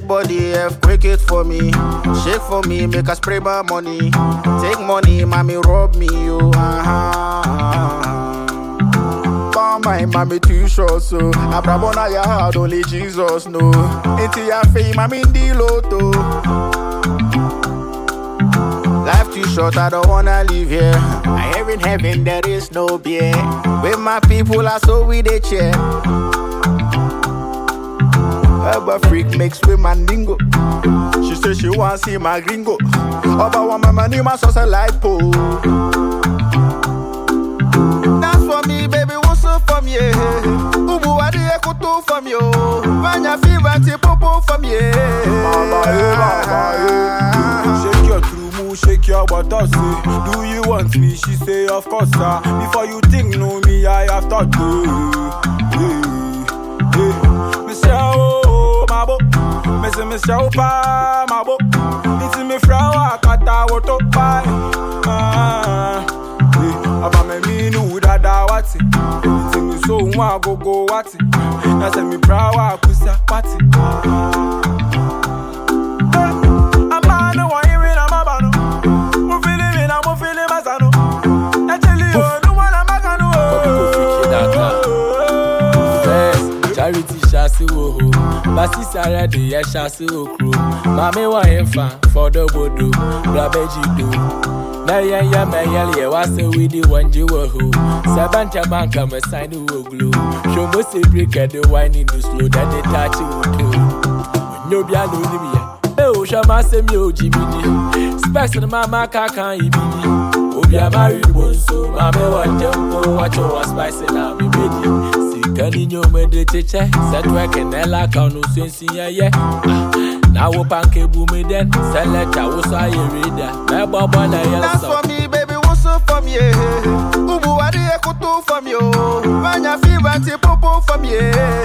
Shake body, F, quick it for me. Shake for me, make us spray my money. Take money, mommy, rob me, you. My mommy too short, so I brabona ya hard, only Jesus know. Into your fame, I'm in the lotto. Life too short, I don't wanna live here. I hear in heaven there is no beer. With my people, I saw with a chair. Herba freak mix with my ningo. She said she wants see my gringo. Oba want my money, my sauce a lipo. That's for me, baby. From ye, Ubu adi ekoto from yo. Manya fever ti popo from ye. Shake your true move, shake your butter, say. Do you want me? She say of course, sir. Before you think know me, I have thought to. Michelle, my bo, Michelle, pa, my bo. It's me flower, kata woto pa. Aba me minu dada wati. So I go what it. I said me proud kusa party. I'm a no one hearing I'm a bano. I'm feeling masano. I tell you no one I'm a cano. Charity shasi wo. Basi sara de ya shasi okro. Mame wa enfa for the bodo. Brabeji do. Na ya mayali was with the one you were who. Sabanta banka me sign who glue. Show me say break the wine in the slow that they touch you do. No be alone me. Oh, shama se mi o jibidi. Specs on mama kaka ibidi. Obia married one so mame one tempo watch your spice na me baby. Sikani nyo me de cheche. Set work and ela kanu sensi yeah. Now we panke boom then. Select I was a reader. My baba na yellow. That's for me, baby. What's up from ye? Ubu adi ekoto from yo. Manya fever ti popo from ye.